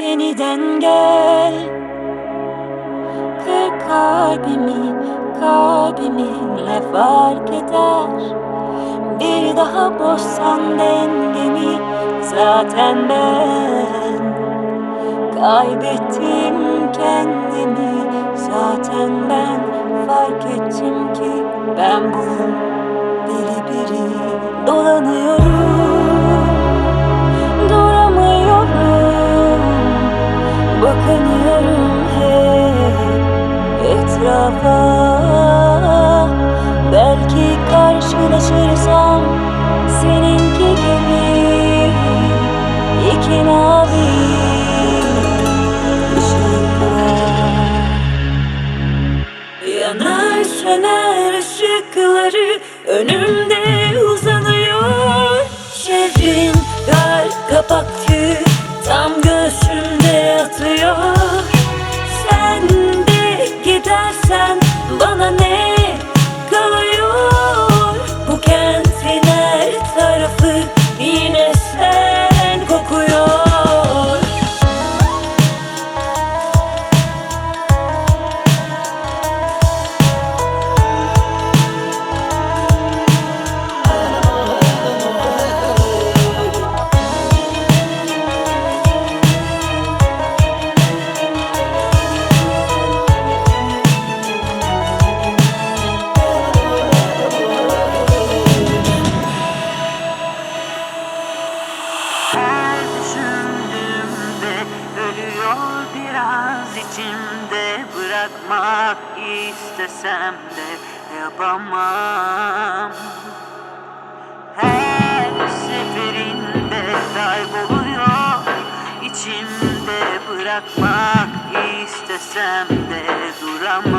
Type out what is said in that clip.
yeniden gel. Kır kalbimi ne fark eder? Bir daha bozsan dengemi, zaten ben kaybettim kendimi. Zaten ben fark ettim ki ben buyum, deli biri. Dolanıyorum, duramıyorum, bakınıyorum hep etrafa. Belki karşılaşırsam seninki gibi iki mavi ışıkta. Yanar söner ışıkları önümde uzanıyor. Şehrin dar kapaktı, tam göğsümde atıyor. Sen de gidersen bana ne kalıyor? Bu kentin her tarafı yine sen kokuyor. Her düşündüğümde ölüyor biraz içimde. Bırakmak istesem de yapamam. Her seferinde kayboluyor içimde. Bırakmak istesem de duramam.